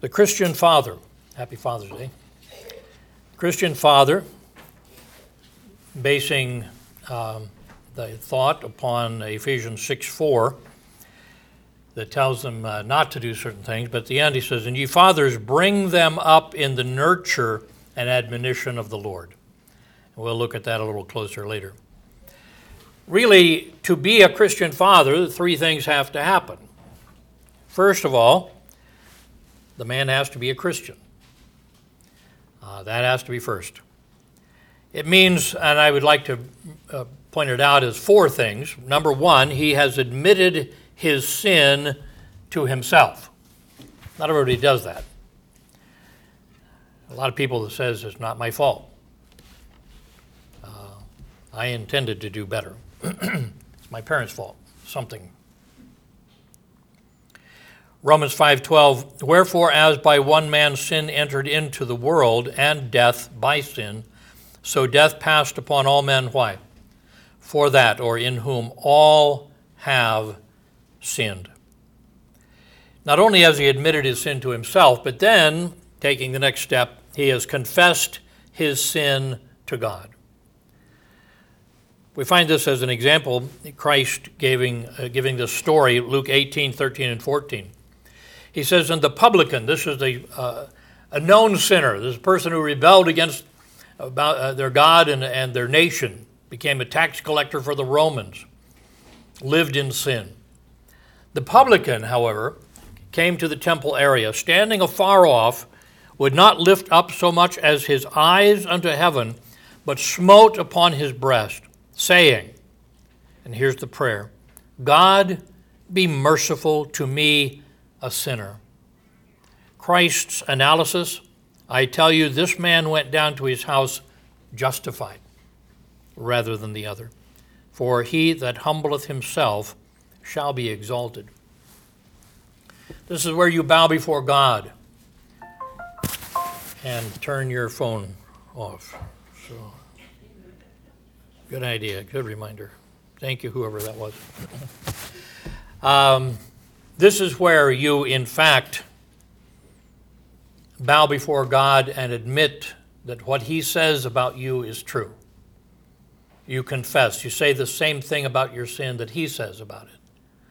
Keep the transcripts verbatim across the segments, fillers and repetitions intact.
The Christian father, happy Father's Day. Christian father, basing um, the thought upon Ephesians six four, that tells them uh, not to do certain things, but at the end he says, "And ye fathers, bring them up in the nurture and admonition of the Lord." And we'll look at that a little closer later. Really, to be a Christian father, three things have to happen. First of all, the man has to be a Christian. Uh, that has to be first. It means, and I would like to uh, point it out as four things. Number one, he has admitted his sin to himself. Not everybody does that. A lot of people that says it's not my fault. Uh, I intended to do better. It's my parents' fault. Something. Romans five twelve, "Wherefore as by one man sin entered into the world, and death by sin, so death passed upon all men." Why? For that, or in whom all have sinned. Not only has he admitted his sin to himself, but then, taking the next step, he has confessed his sin to God. We find this as an example, Christ giving, uh, giving this story, Luke eighteen, thirteen, and fourteen. He says, "And the publican," this is a, uh, a known sinner, this person who rebelled against about, uh, their God and, and their nation, became a tax collector for the Romans, lived in sin. The publican, however, came to the temple area, standing afar off, would not lift up so much as his eyes unto heaven, but smote upon his breast, saying," and here's the prayer, "God, be merciful to me, a sinner." Christ's analysis, I tell you, this man went down to his house justified rather than the other. For he that humbleth himself shall be exalted. This is where you bow before God and turn your phone off. So, good idea, good reminder. Thank you, whoever that was. um, This is where you, in fact, bow before God and admit that what he says about you is true. You confess. You say the same thing about your sin that he says about it.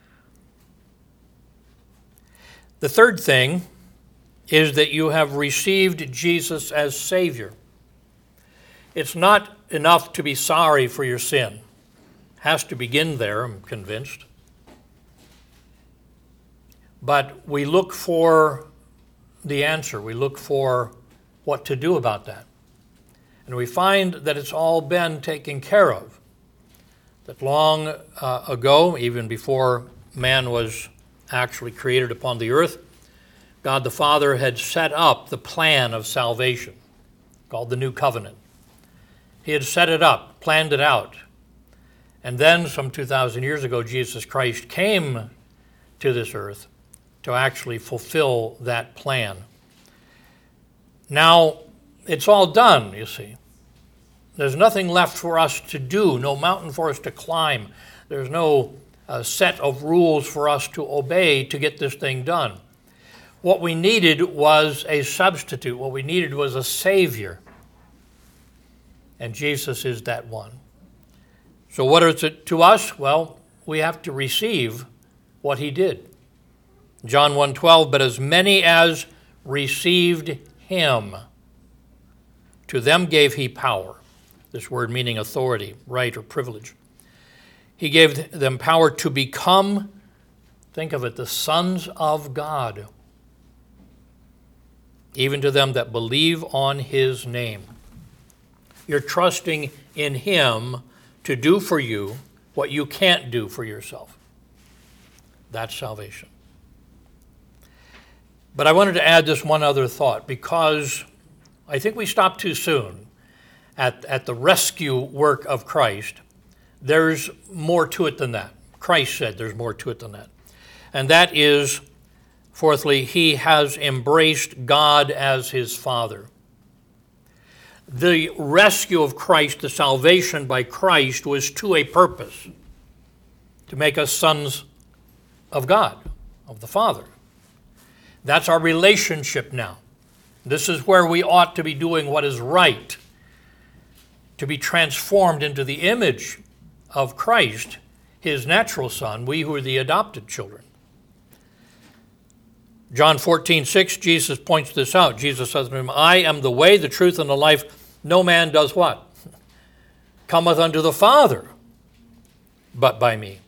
The third thing is that you have received Jesus as Savior. It's not enough to be sorry for your sin. It has to begin there, I'm convinced. But we look for the answer. We look for what to do about that. And we find that it's all been taken care of. That long uh, ago, even before man was actually created upon the earth, God the Father had set up the plan of salvation, called the New Covenant. He had set it up, planned it out. And then, some two thousand years ago, Jesus Christ came to this earth to actually fulfill that plan. Now, it's all done, you see. There's nothing left for us to do, no mountain for us to climb. There's no uh, set of rules for us to obey to get this thing done. What we needed was a substitute. What we needed was a Savior. And Jesus is that one. So what is it to us? Well, we have to receive what he did. John one twelve, "But as many as received him, to them gave he power." This word meaning authority, right, or privilege. He gave them power to become, think of it, the sons of God, even to them that believe on his name. You're trusting in him to do for you what you can't do for yourself. That's salvation. But I wanted to add this one other thought, because I think we stop too soon at, at the rescue work of Christ. There's more to it than that. Christ said there's more to it than that. And that is, fourthly, he has embraced God as his Father. The rescue of Christ, the salvation by Christ, was to a purpose, to make us sons of God, of the Father. That's our relationship now. This is where we ought to be doing what is right, to be transformed into the image of Christ, his natural son, we who are the adopted children. John fourteen six, Jesus points this out. Jesus says to him, I am the way, the truth, and the life. No man does what? Cometh unto the Father, but by me.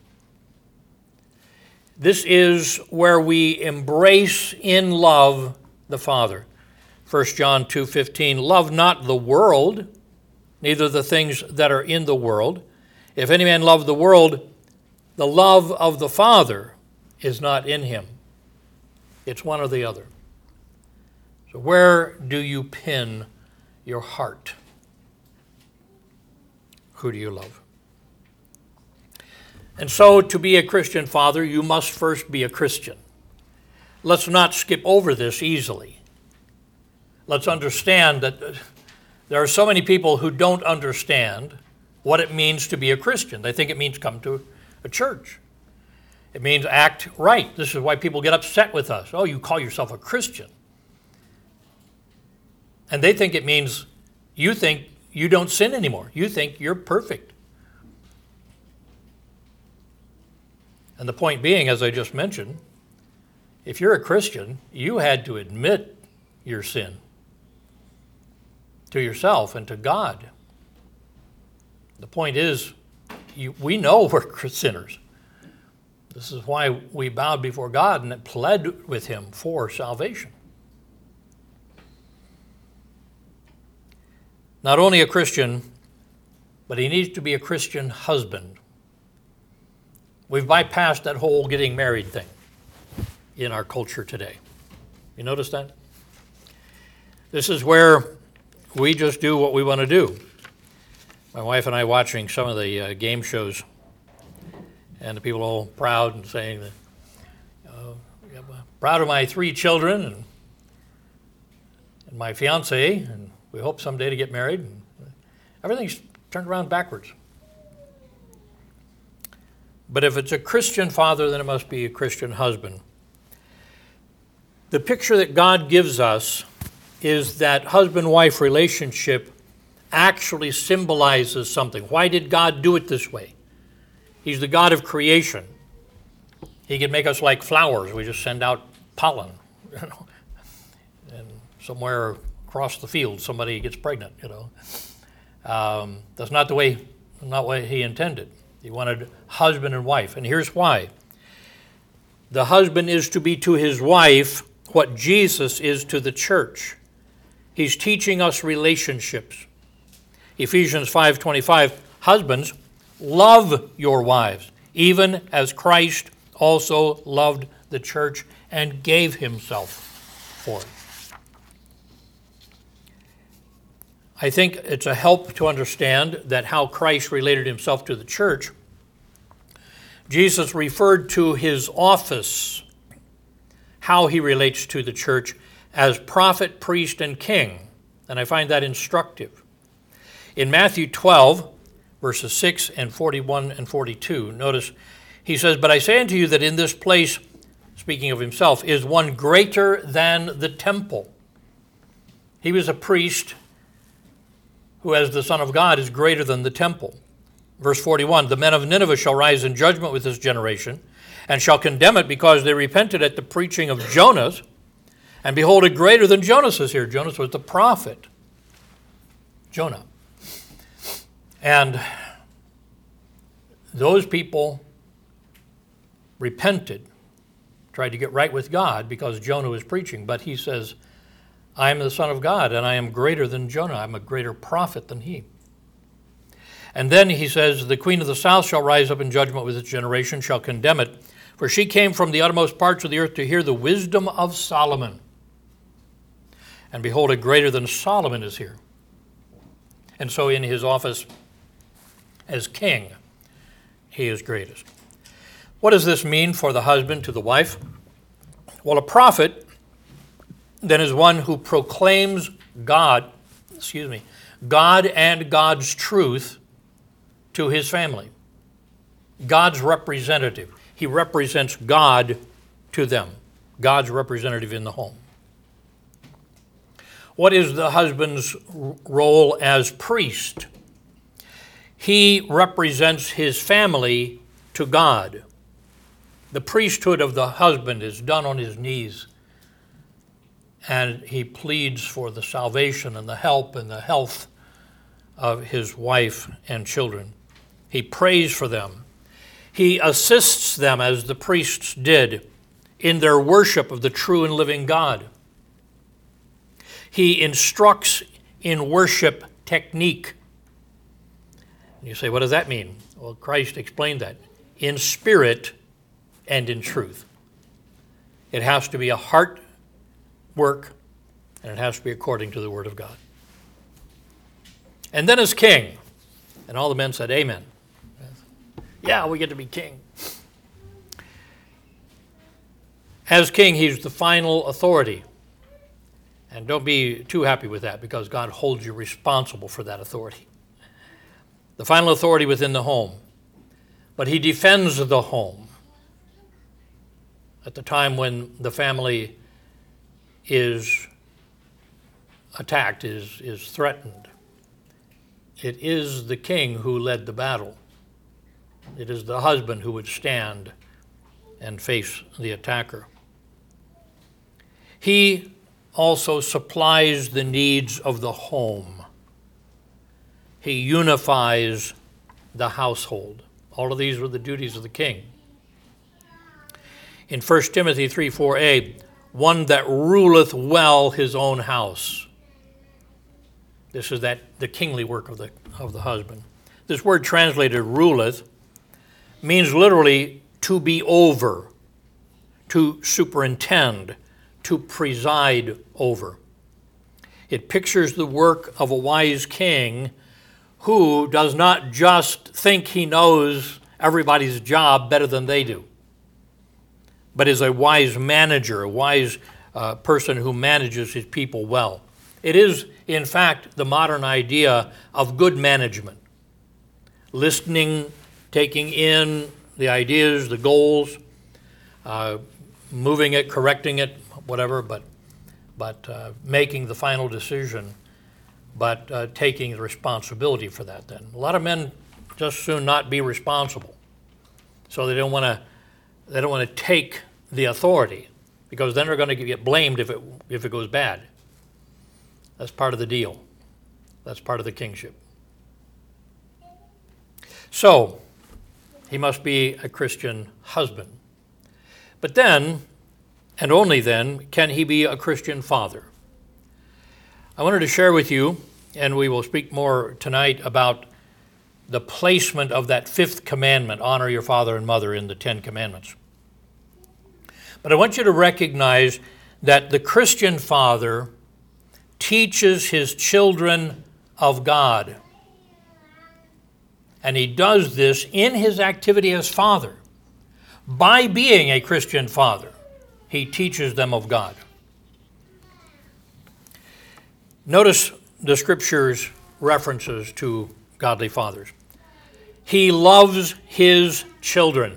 This is where we embrace in love the Father. First John two fifteen, love not the world, neither the things that are in the world. If any man love the world, the love of the Father is not in him. It's one or the other. So where do you pin your heart? Who do you love? And so to be a Christian father, you must first be a Christian. Let's not skip over this easily. Let's understand that there are so many people who don't understand what it means to be a Christian. They think it means come to a church. It means act right. This is why people get upset with us. Oh, you call yourself a Christian. And they think it means you think you don't sin anymore. You think you're perfect. And the point being, as I just mentioned, if you're a Christian, you had to admit your sin to yourself and to God. The point is, you, we know we're sinners. This is why we bowed before God and pled with him for salvation. Not only a Christian, but he needs to be a Christian husband. We've bypassed that whole getting married thing in our culture today. You notice that? This is where we just do what we want to do. My wife and I watching some of the uh, game shows, and the people are all proud and saying that, uh, I'm proud of my three children and, and my fiance, and we hope someday to get married. And everything's turned around backwards. But if it's a Christian father, then it must be a Christian husband. The picture that God gives us is that husband-wife relationship actually symbolizes something. Why did God do it this way? He's the God of creation. He can make us like flowers. We just send out pollen, you know, and somewhere across the field somebody gets pregnant. You know, um, that's not the way, not what He intended. He wanted husband and wife, and here's why. The husband is to be to his wife what Jesus is to the church. He's teaching us relationships. Ephesians five twenty-five, husbands, love your wives, even as Christ also loved the church and gave himself for it. I think it's a help to understand that how Christ related himself to the church. Jesus referred to his office, how he relates to the church, as prophet, priest, and king. And I find that instructive. In Matthew twelve, verses six and forty-one and forty-two, notice he says, but I say unto you that in this place, speaking of himself, is one greater than the temple. He was a priest who, as the Son of God, is greater than the temple. Verse forty-one, the men of Nineveh shall rise in judgment with this generation, and shall condemn it, because they repented at the preaching of Jonas. And behold, a greater than Jonas is here. Jonas was the prophet. Jonah. And those people repented, tried to get right with God because Jonah was preaching. But he says, I am the Son of God, and I am greater than Jonah. I'm a greater prophet than he. And then he says, the queen of the south shall rise up in judgment with this generation, shall condemn it. For she came from the uttermost parts of the earth to hear the wisdom of Solomon. And behold, a greater than Solomon is here. And so in his office as king, he is greatest. What does this mean for the husband to the wife? Well, a prophet then is one who proclaims God, excuse me, God and God's truth to his family. God's representative. He represents God to them. God's representative in the home. What is the husband's role as priest? He represents his family to God. The priesthood of the husband is done on his knees, and he pleads for the salvation and the help and the health of his wife and children. He prays for them. He assists them, as the priests did, in their worship of the true and living God. He instructs in worship technique. And you say, what does that mean? Well, Christ explained that. In spirit and in truth. It has to be a heart work, and it has to be according to the Word of God. And then as king, and all the men said, amen. Yeah, we get to be king. As king, he's the final authority. And don't be too happy with that, because God holds you responsible for that authority. The final authority within the home. But he defends the home at the time when the family is attacked, is, is threatened. It is the king who led the battle. It is the husband who would stand and face the attacker. He also supplies the needs of the home. He unifies the household. All of these were the duties of the king. In First Timothy three four a, one that ruleth well his own house. This is that the kingly work of the of the husband. This word translated ruleth means literally to be over, to superintend, to preside over. It pictures the work of a wise king who does not just think he knows everybody's job better than they do, but is a wise manager, a wise uh, person who manages his people well. It is, in fact, the modern idea of good management. Listening, taking in the ideas, the goals, uh, moving it, correcting it, whatever, but, but uh, making the final decision, but uh, taking the responsibility for that then. A lot of men just soon not be responsible. So they don't want to they don't want to take the authority, because then they're going to get blamed if it if it goes bad. That's part of the deal. That's part of the kingship. So, he must be a Christian husband. But then, and only then, can he be a Christian father. I wanted to share with you, and we will speak more tonight about the placement of that fifth commandment, honor your father and mother, in the Ten Commandments. But I want you to recognize that the Christian father teaches his children of God. And he does this in his activity as father. By being a Christian father, he teaches them of God. Notice the Scripture's references to godly fathers. He loves his children.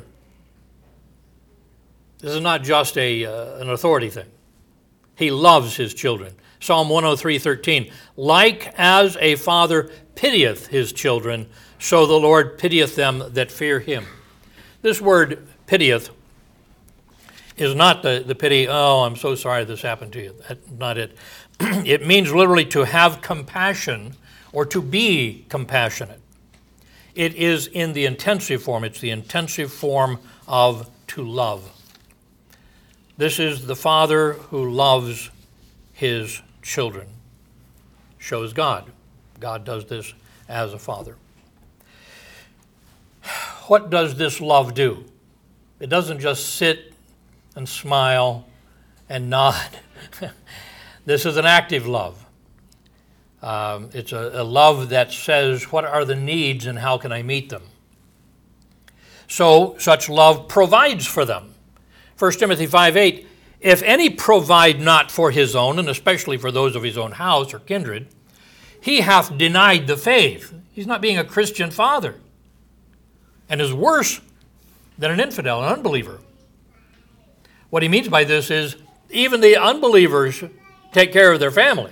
This is not just a uh, an authority thing. He loves his children. Psalm one oh three thirteen, like as a father pitieth his children, so the Lord pitieth them that fear him. This word pitieth is not the, the pity, oh, I'm so sorry this happened to you. That's not it. It means literally to have compassion or to be compassionate. It is in the intensive form. It's the intensive form of to love. This is the father who loves his children. Shows God. God does this as a father. What does this love do? It doesn't just sit and smile and nod. This is an active love. Um, it's a, a love that says, what are the needs and how can I meet them? So such love provides for them. First Timothy five eight, if any provide not for his own, and especially for those of his own house or kindred, he hath denied the faith. He's not being a Christian father, and is worse than an infidel, an unbeliever. What he means by this is even the unbelievers take care of their family.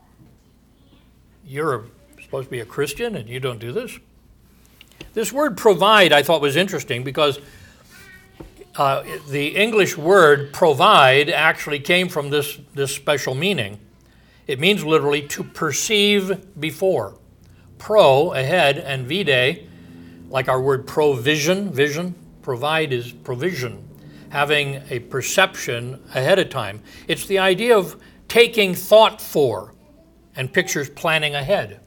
You're supposed to be a Christian and you don't do this? This word provide I thought was interesting because uh, the English word provide actually came from this, this special meaning. It means literally to perceive before. Pro, ahead, and vide, like our word provision, vision, provide is provision, having a perception ahead of time. It's the idea of taking thought for and pictures planning ahead.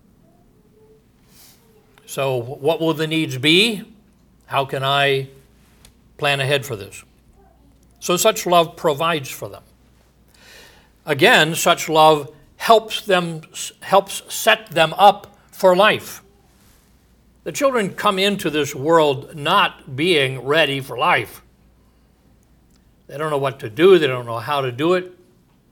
So what will the needs be? How can I plan ahead for this? So such love provides for them. Again, such love helps them, helps set them up for life. The children come into this world not being ready for life. They don't know what to do. They don't know how to do it.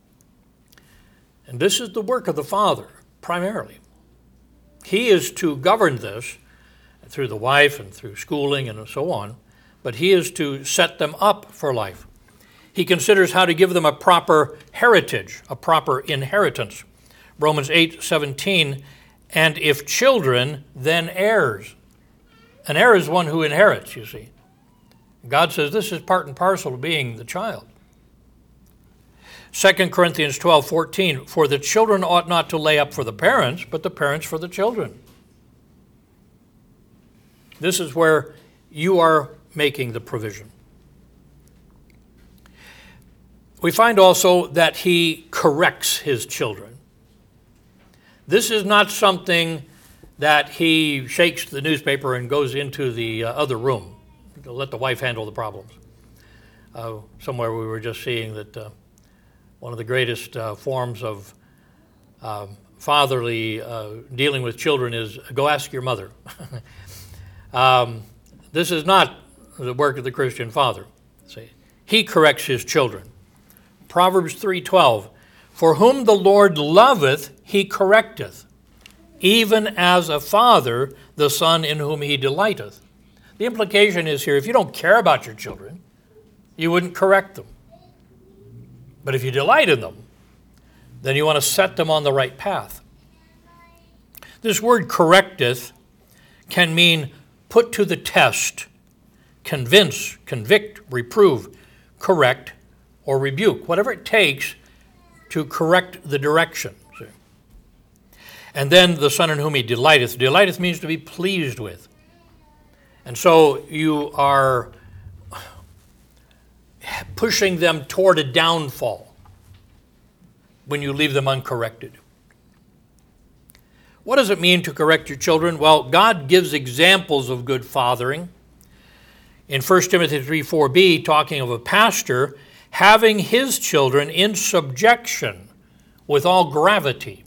And this is the work of the Father, primarily. He is to govern this through the wife and through schooling and so on, but he is to set them up for life. He considers how to give them a proper heritage, a proper inheritance. Romans eight seventeen, and if children, then heirs. An heir is one who inherits, you see. God says this is part and parcel of being the child. Second Corinthians twelve fourteen, for the children ought not to lay up for the parents, but the parents for the children. This is where you are making the provision. We find also that he corrects his children. This is not something that he shakes the newspaper and goes into the uh, other room to let the wife handle the problems. Uh, somewhere we were just seeing that uh, one of the greatest uh, forms of uh, fatherly uh, dealing with children is go ask your mother. um, this is not the work of the Christian father. See, he corrects his children. Proverbs three twelve, for whom the Lord loveth, he correcteth, even as a father the son in whom he delighteth. The implication is here, if you don't care about your children, you wouldn't correct them. But if you delight in them, then you want to set them on the right path. This word correcteth can mean put to the test, convince, convict, reprove, correct, or rebuke, whatever it takes to correct the direction. See? And then the son in whom he delighteth. Delighteth means to be pleased with. And so you are pushing them toward a downfall when you leave them uncorrected. What does it mean to correct your children? Well, God gives examples of good fathering. In First Timothy three four b, talking of a pastor having his children in subjection with all gravity.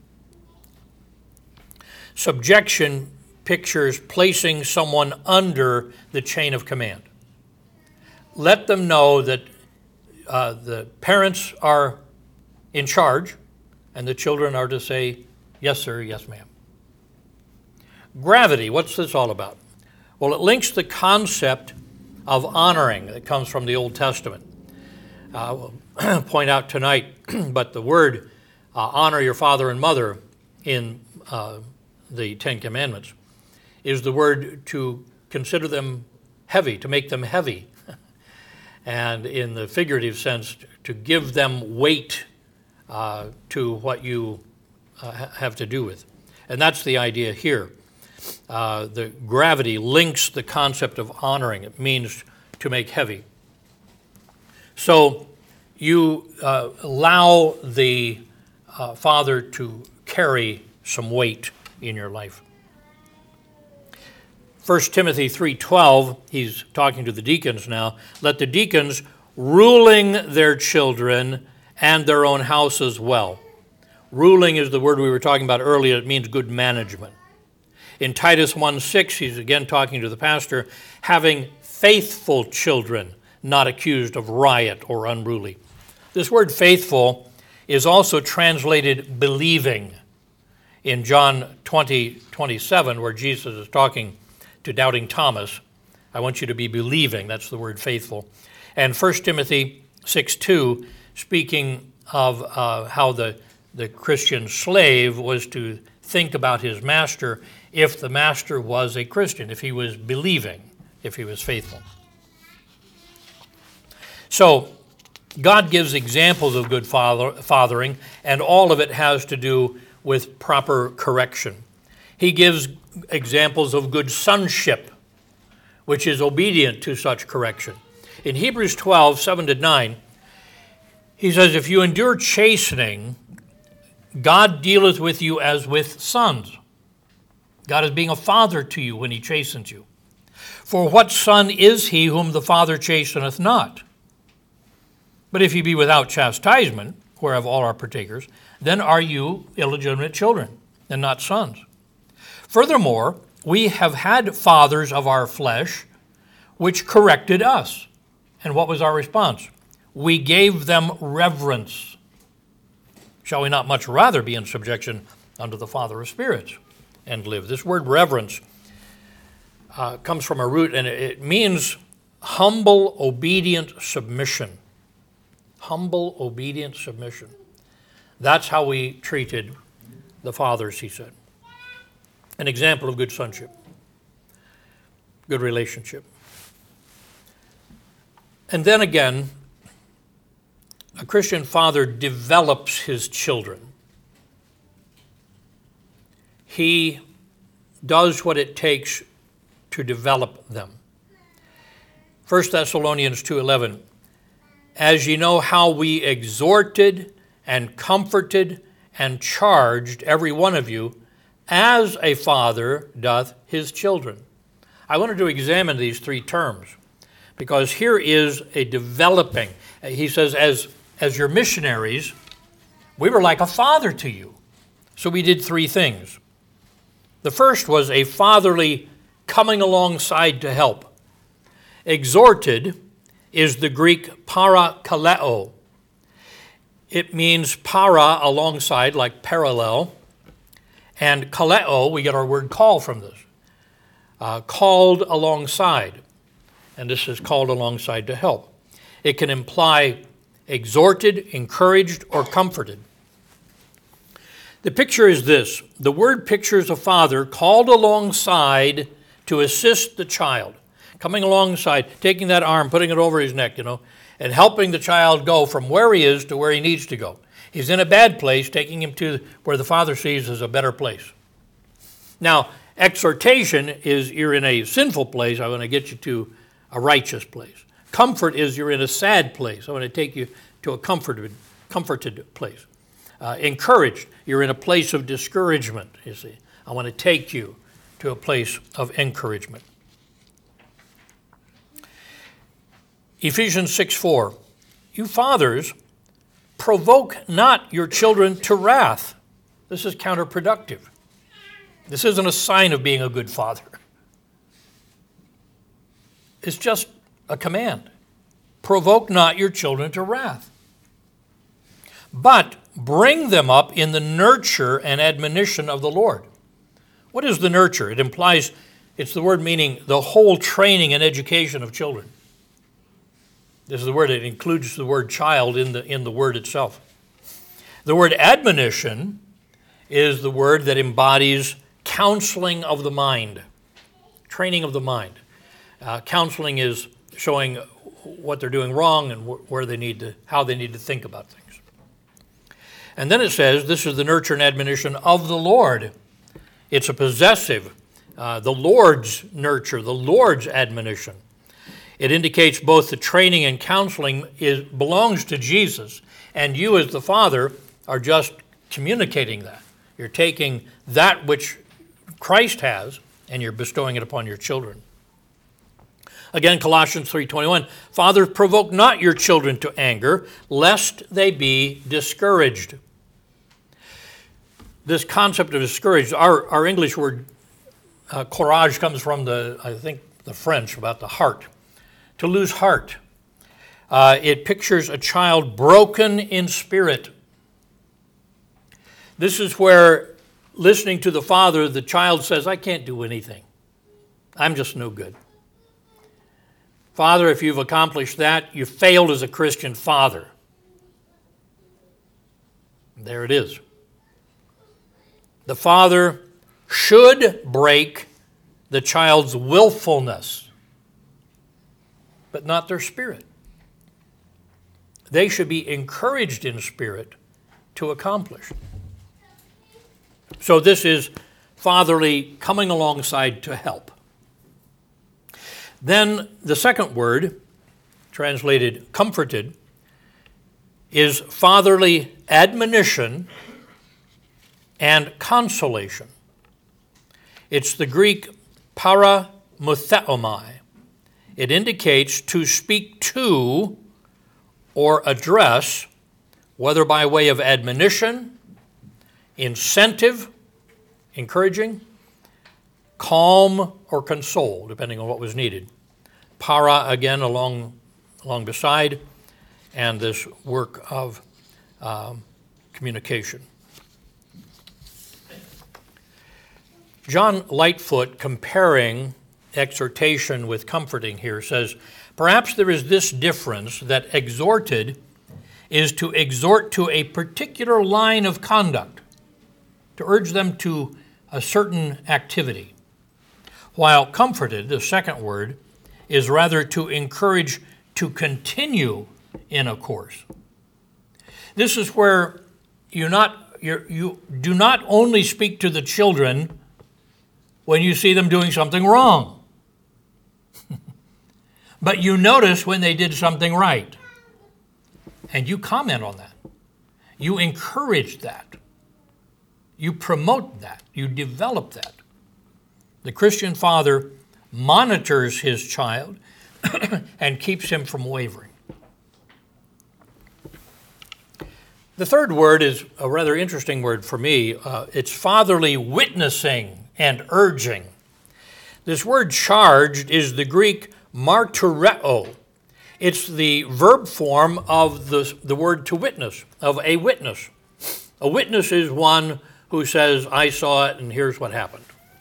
Subjection pictures placing someone under the chain of command. Let them know that uh, the parents are in charge and the children are to say, yes, sir, yes, ma'am. Gravity, what's this all about? Well, it links the concept of honoring that comes from the Old Testament. I will point out tonight, but the word uh, honor your father and mother in uh, the Ten Commandments is the word to consider them heavy, to make them heavy. And in the figurative sense, to give them weight uh, to what you uh, have to do with. And that's the idea here. Uh, the gravity links the concept of honoring. It means to make heavy. So you uh, allow the uh, father to carry some weight in your life. First Timothy three twelve, he's talking to the deacons now. Let the deacons ruling their children and their own house as well. Ruling is the word we were talking about earlier. It means good management. In Titus one six, he's again talking to the pastor, having faithful children, not accused of riot or unruly. This word faithful is also translated believing in John twenty twenty-seven, where Jesus is talking to doubting Thomas. I want you to be believing. That's the word faithful. And First Timothy six two, speaking of uh, how the, the Christian slave was to think about his master if the master was a Christian, if he was believing, if he was faithful. So God gives examples of good father, fathering, and all of it has to do with proper correction. He gives examples of good sonship, which is obedient to such correction. In Hebrews twelve, seven to nine, he says, if you endure chastening, God dealeth with you as with sons. God is being a father to you when he chastens you. For what son is he whom the Father chasteneth not? But if ye be without chastisement, whereof all are partakers, then are you illegitimate children, and not sons. Furthermore, we have had fathers of our flesh, which corrected us. And what was our response? We gave them reverence. Shall we not much rather be in subjection unto the Father of spirits and live? This word reverence uh, comes from a root, and it means humble, obedient submission. Humble, obedient submission. That's how we treated the fathers, he said. An example of good sonship, good relationship. And then again, a Christian father develops his children. He does what it takes to develop them. First Thessalonians two eleven, as ye know how we exhorted and comforted and charged every one of you, as a father doth his children. I wanted to examine these three terms because here is a developing. He says, as, as your missionaries, we were like a father to you. So we did three things. The first was a fatherly coming alongside to help. Exhorted is the Greek parakaleo. It means para, alongside, like parallel, and kaleo, we get our word call from this. Uh, called alongside, and this is called alongside to help. It can imply exhorted, encouraged, or comforted. The picture is this. The word pictures a father called alongside to assist the child, coming alongside, taking that arm, putting it over his neck, you know, and helping the child go from where he is to where he needs to go. He's in a bad place, taking him to where the father sees as a better place. Now, exhortation is you're in a sinful place, I want to get you to a righteous place. Comfort is you're in a sad place, I want to take you to a comforted, comforted place. Uh, encouraged, you're in a place of discouragement, you see. I want to take you to a place of encouragement. Ephesians six four, you fathers, provoke not your children to wrath. This is counterproductive. This isn't a sign of being a good father. It's just a command. Provoke not your children to wrath, but bring them up in the nurture and admonition of the Lord. What is the nurture? It implies, it's the word meaning the whole training and education of children. This is the word, it includes the word child in the, in the word itself. The word admonition is the word that embodies counseling of the mind, training of the mind. Uh, counseling is showing what they're doing wrong and wh- where they need to, how they need to think about things. And then it says, this is the nurture and admonition of the Lord. It's a possessive, uh, the Lord's nurture, the Lord's admonition. It indicates both the training and counseling is, belongs to Jesus, and you as the father are just communicating that. You're taking that which Christ has and you're bestowing it upon your children. Again, Colossians three twenty-one, fathers, provoke not your children to anger, lest they be discouraged. This concept of discouraged, our, our English word uh, courage comes from the, I think, the French, about the heart. To lose heart. Uh, it pictures a child broken in spirit. This is where, listening to the father, the child says, I can't do anything. I'm just no good. Father, if you've accomplished that, you failed as a Christian father. There it is. The father should break the child's willfulness, but not their spirit. They should be encouraged in spirit to accomplish. So this is fatherly coming alongside to help. Then the second word, translated comforted, is fatherly admonition and consolation. It's the Greek paramutheomai. It indicates to speak to or address, whether by way of admonition, incentive, encouraging, calm, or console, depending on what was needed. Para, again, along, along beside, and this work of um, communication. John Lightfoot, comparing exhortation with comforting here, says, perhaps there is this difference, that exhorted is to exhort to a particular line of conduct, to urge them to a certain activity, while comforted, the second word, is rather to encourage to continue in a course. This is where you not you're, you do not only speak to the children when you see them doing something wrong, but you notice when they did something right, and you comment on that. You encourage that. You promote that. You develop that. The Christian father monitors his child and keeps him from wavering. The third word is a rather interesting word for me. Uh, it's fatherly witnessing and urging. This word charged is the Greek martyreo. It's the verb form of the, the word to witness, of a witness. A witness is one who says, I saw it and here's what happened.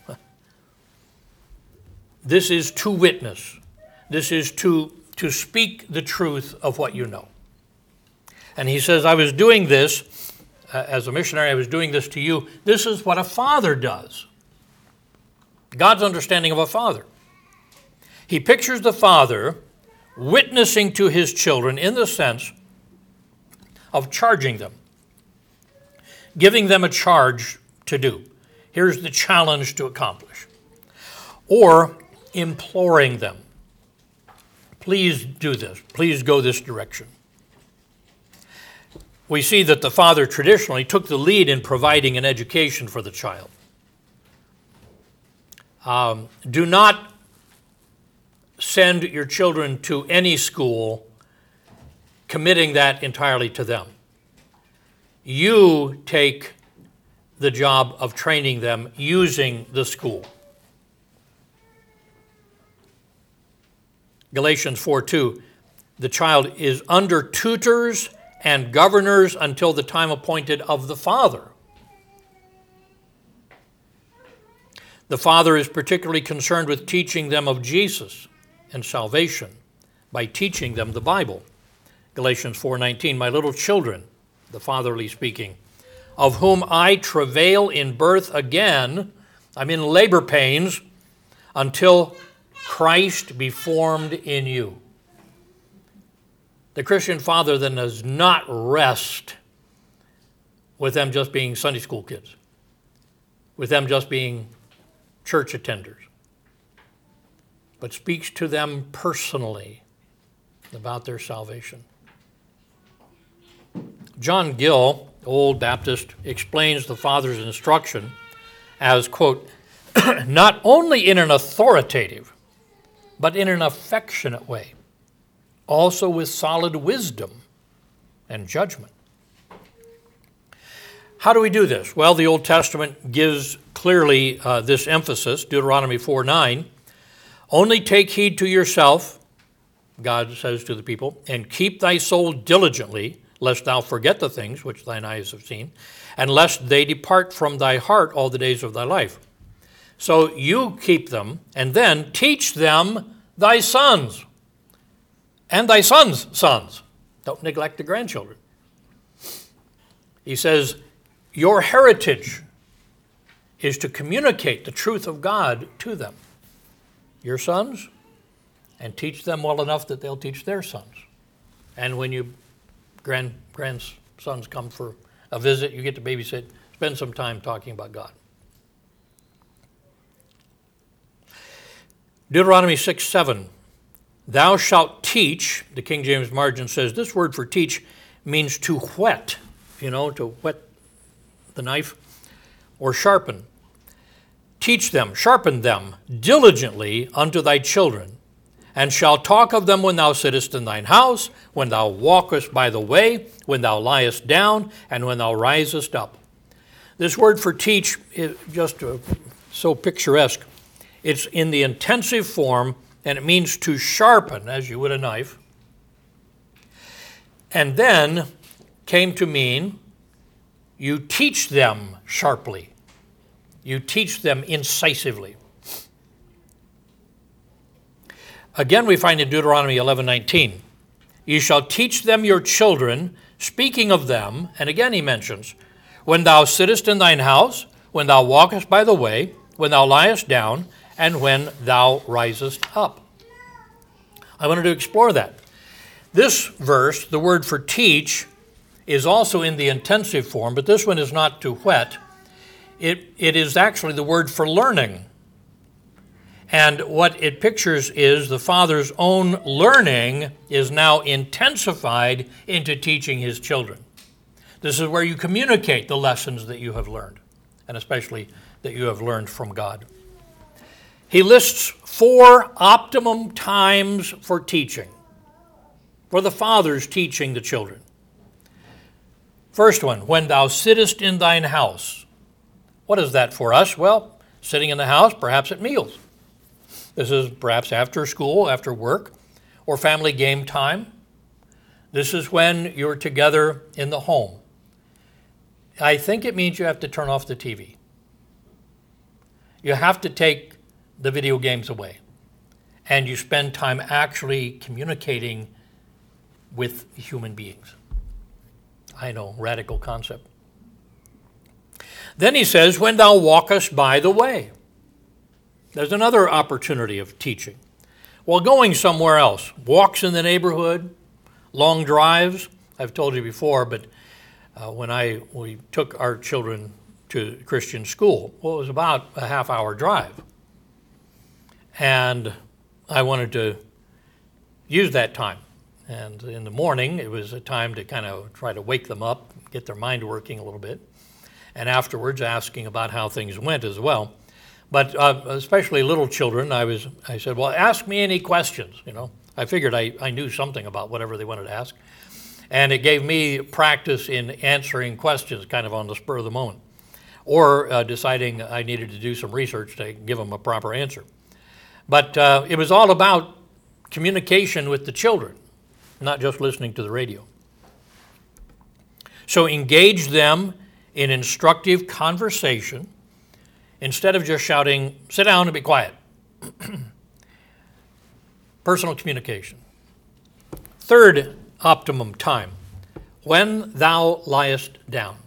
This is to witness. This is to, to speak the truth of what you know. And he says, I was doing this, uh, as a missionary, I was doing this to you. This is what a father does. God's understanding of a father. He pictures the father witnessing to his children in the sense of charging them, giving them a charge to do. Here's the challenge to accomplish. Or imploring them. Please do this. Please go this direction. We see that the father traditionally took the lead in providing an education for the child. Um, do not send your children to any school committing that entirely to them. You take the job of training them using the school. Galatians four two, the child is under tutors and governors until the time appointed of the father. The father is particularly concerned with teaching them of Jesus and salvation by teaching them the Bible. Galatians four nineteen, my little children, the fatherly speaking, of whom I travail in birth again, I'm in labor pains, until Christ be formed in you. The Christian father then does not rest with them just being Sunday school kids, with them just being church attenders, but speaks to them personally about their salvation. John Gill, old Baptist, explains the father's instruction as, quote, not only in an authoritative, but in an affectionate way, also with solid wisdom and judgment. How do we do this? Well, the Old Testament gives clearly uh, this emphasis, Deuteronomy four nine, only take heed to yourself, God says to the people, and keep thy soul diligently, lest thou forget the things which thine eyes have seen, and lest they depart from thy heart all the days of thy life. So you keep them, and then teach them thy sons. and thy sons' sons. Don't neglect the grandchildren. He says, your heritage is to communicate the truth of God to them, your sons, and teach them well enough that they'll teach their sons. And when you grand grandsons come for a visit, you get to babysit, spend some time talking about God. Deuteronomy six seven, thou shalt teach, the King James margin says, this word for teach means to whet, you know, to whet the knife, or sharpen. Teach them, sharpen them diligently unto thy children, and shalt talk of them when thou sittest in thine house, when thou walkest by the way, when thou liest down, and when thou risest up. This word for teach is just uh, so picturesque. It's in the intensive form, and it means to sharpen, as you would a knife. And then came to mean you teach them sharply. You teach them incisively. Again, we find in Deuteronomy eleven nineteen, you shall teach them your children, speaking of them, and again he mentions, when thou sittest in thine house, when thou walkest by the way, when thou liest down, and when thou risest up. I wanted to explore that. This verse, the word for teach, is also in the intensive form, but this one is not to whet. It, it is actually the word for learning. And what it pictures is the father's own learning is now intensified into teaching his children. This is where you communicate the lessons that you have learned, and especially that you have learned from God. He lists four optimum times for teaching, for the fathers teaching the children. First one, when thou sittest in thine house. What is that for us? Well, sitting in the house, perhaps at meals. This is perhaps after school, after work, or family game time. This is when you're together in the home. I think it means you have to turn off the T V. You have to take the video games away, and you spend time actually communicating with human beings. I know, radical concept. Then he says, when thou walkest by the way. There's another opportunity of teaching. Well, going somewhere else, walks in the neighborhood, long drives. I've told you before, but uh, when I we took our children to Christian school, well, it was about a half hour drive. And I wanted to use that time. And in the morning, it was a time to kind of try to wake them up, get their mind working a little bit. And afterwards, asking about how things went as well. But uh, especially little children, I was. I said, well, ask me any questions, you know. I figured I, I knew something about whatever they wanted to ask. And it gave me practice in answering questions kind of on the spur of the moment. Or uh, deciding I needed to do some research to give them a proper answer. But uh, it was all about communication with the children, not just listening to the radio. So engage them in instructive conversation instead of just shouting, sit down and be quiet. Personal communication. Third optimum time, when thou liest down.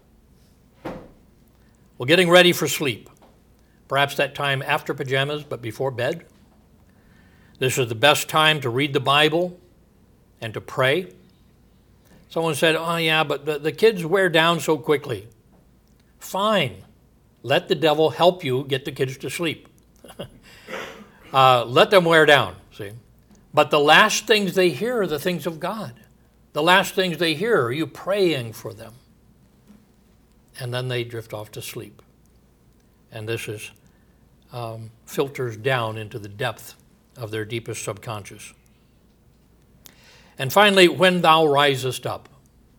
Well, getting ready for sleep. Perhaps that time after pajamas, but before bed. This is the best time to read the Bible and to pray. Someone said, oh yeah, but the, the kids wear down so quickly. Fine. Let the devil help you get the kids to sleep. uh, let them wear down, see. But the last things they hear are the things of God. The last things they hear are you praying for them. And then they drift off to sleep. And this is um, filters down into the depth of their deepest subconscious. And finally, when thou risest up.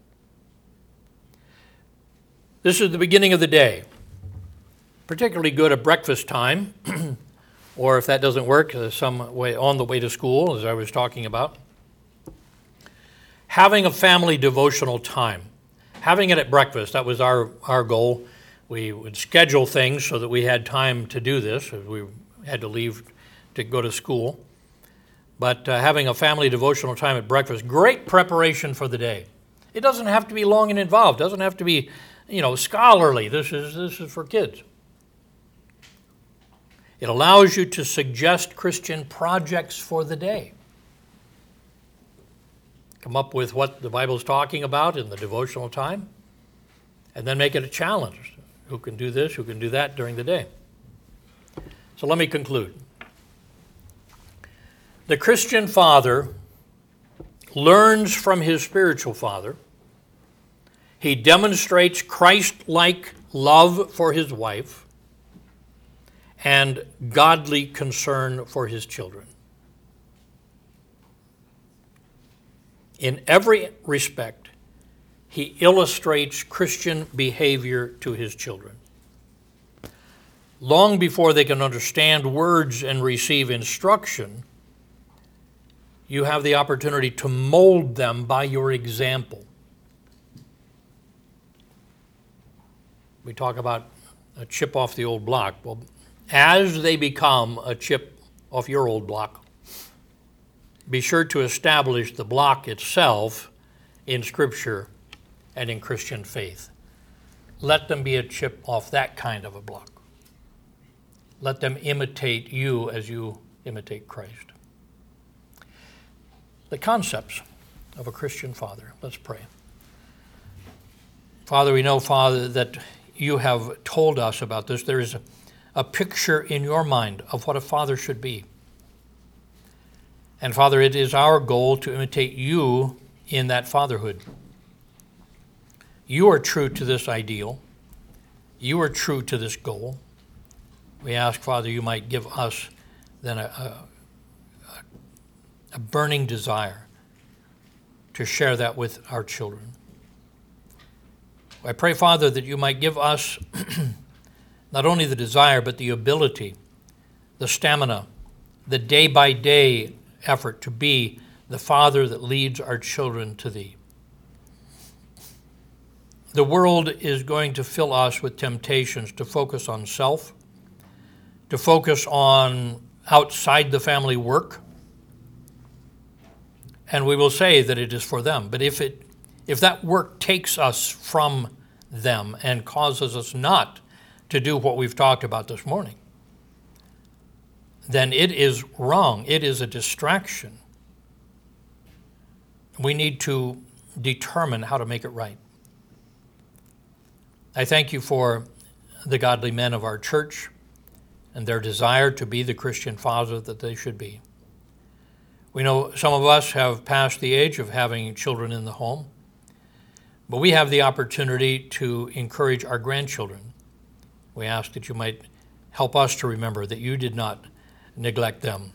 This is the beginning of the day. Particularly good at breakfast time, or if that doesn't work, uh, some way on the way to school, as I was talking about. Having a family devotional time. Having it at breakfast, that was our, our goal. We would schedule things so that we had time to do this, as we had to leave to go to school. but uh, having a family devotional time at breakfast, great preparation for the day. It doesn't have to be long and involved. It doesn't have to be, you know, scholarly. This is, this is for kids. It allows you to suggest Christian projects for the day. Come up with what the Bible's talking about in the devotional time, and then make it a challenge. Who can do this, who can do that during the day? So let me conclude. The Christian father learns from his spiritual father. He demonstrates Christ-like love for his wife and godly concern for his children. In every respect, he illustrates Christian behavior to his children. Long before they can understand words and receive instruction, you have the opportunity to mold them by your example. We talk about a chip off the old block. Well, as they become a chip off your old block, be sure to establish the block itself in Scripture and in Christian faith. Let them be a chip off that kind of a block. Let them imitate you as you imitate Christ. The concepts of a Christian father. Let's pray. Father, we know, Father, that you have told us about this. There is a, a picture in your mind of what a father should be. And Father, it is our goal to imitate you in that fatherhood. You are true to this ideal. You are true to this goal. We ask, Father, you might give us then a, a, a burning desire to share that with our children. I pray, Father, that you might give us not only the desire, but the ability, the stamina, the day-by-day effort to be the father that leads our children to thee. The world is going to fill us with temptations to focus on self, to focus on outside the family work, and we will say that it is for them. But if it, if that work takes us from them and causes us not to do what we've talked about this morning, then it is wrong. It is a distraction. We need to determine how to make it right. I thank you for the godly men of our church and their desire to be the Christian father that they should be. We know some of us have passed the age of having children in the home, but we have the opportunity to encourage our grandchildren. We ask that you might help us to remember that you did not neglect them.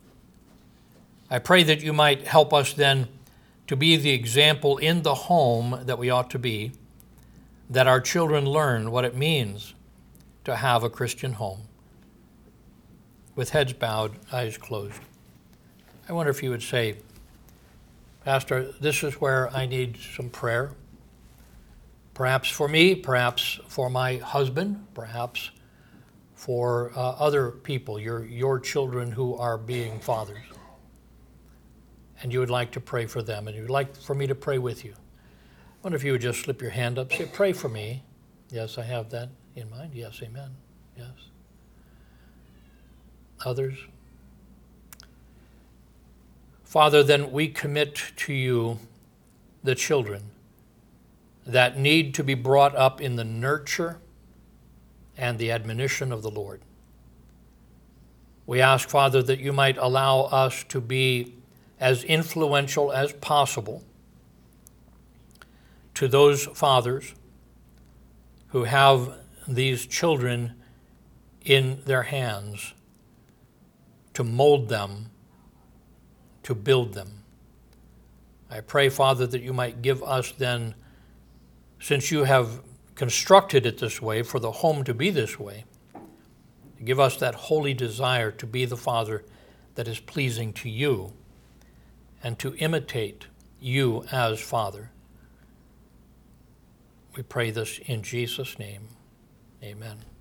I pray that you might help us then to be the example in the home that we ought to be, that our children learn what it means to have a Christian home. With heads bowed, eyes closed, I wonder if you would say, Pastor, this is where I need some prayer. Perhaps for me, perhaps for my husband, perhaps for uh, other people, your, your children who are being fathers. And you would like to pray for them, and you'd like for me to pray with you. I wonder if you would just slip your hand up, say, pray for me. Yes, I have that in mind. Yes, amen. Yes. Others? Father, then we commit to you the children that need to be brought up in the nurture and the admonition of the Lord. We ask, Father, that you might allow us to be as influential as possible to those fathers who have these children in their hands to mold them, to build them. I pray, Father, that you might give us then, since you have constructed it this way, for the home to be this way, give us that holy desire to be the father that is pleasing to you and to imitate you as Father. We pray this in Jesus' name. Amen.